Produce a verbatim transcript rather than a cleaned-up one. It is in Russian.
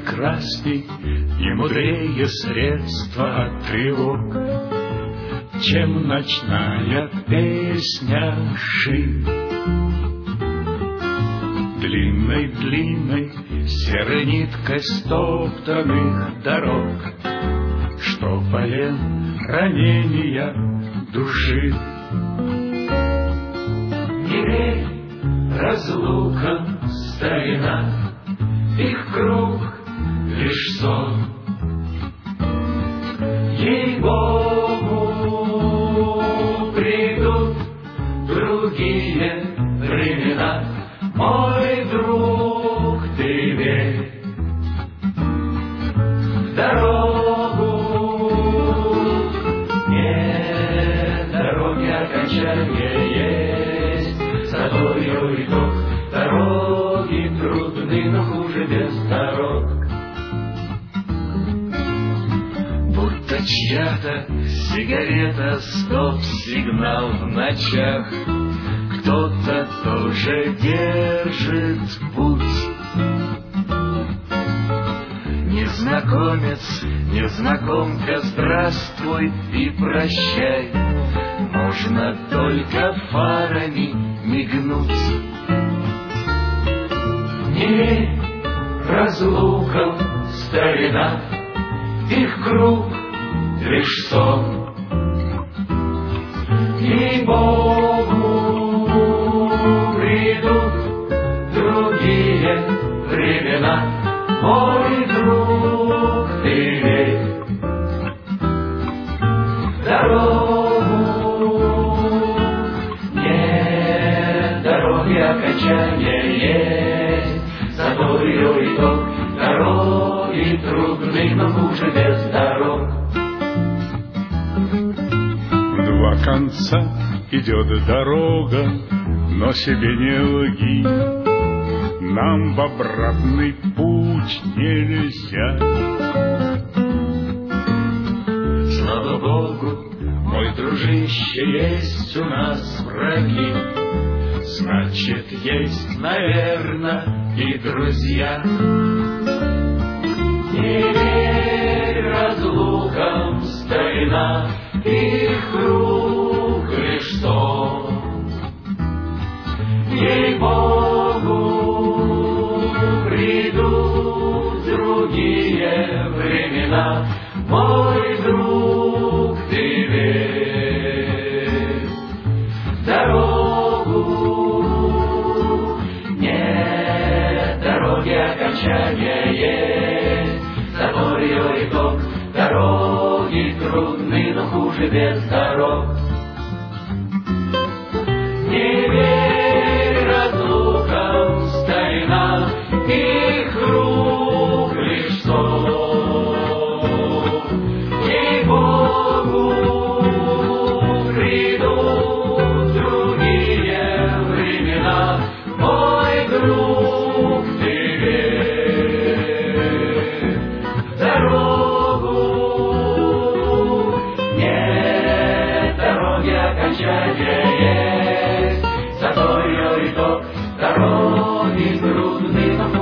прекрасней и мудрее средства от тревог, чем ночная песня ши. Длинной-длинной серой ниткой стоптанных дорог, что полен ранения души. Не верь разлукам, старина, их круг лишь сон. Ей-богу, придут другие времена, мой друг, ты верь в дорогу. Нет дороги, окончания есть, зато ее итог. Дороги трудны, но хуже без дорог. Будто чья-то сигарета, стоп-сигнал в ночах, кто-то тоже держит путь. Незнакомец, незнакомка, здравствуй и прощай, можно только фарами мигнуть. Не разлукам, старина, их круг лишь сон. Ей-богу, придут другие времена, мой друг, ты верь в дорогу. Нет дороги, окончания есть, зато ее итог. Дороги трудны, но хуже без дорог. В два конца идет дорога, но себе не лги, нам в обратный путь нельзя. Слава Богу, мой дружище, есть у нас враги, значит, есть, наверно, и друзья. Не верь разлукам, старина, их круг лишь сон. Ей-богу, придут другие времена, мой друг, ты верь в дорогу. Нет дороги, окончания есть, зато ее итог. Дороги трудны, но хуже без дорог. Не верь разлукам, старина, их круг лишь сон. Ей-богу, придут другие времена, мой друг, ты верь в дорогу. Нет дороги, окончания есть, зато ее итог. Дороги трудны, но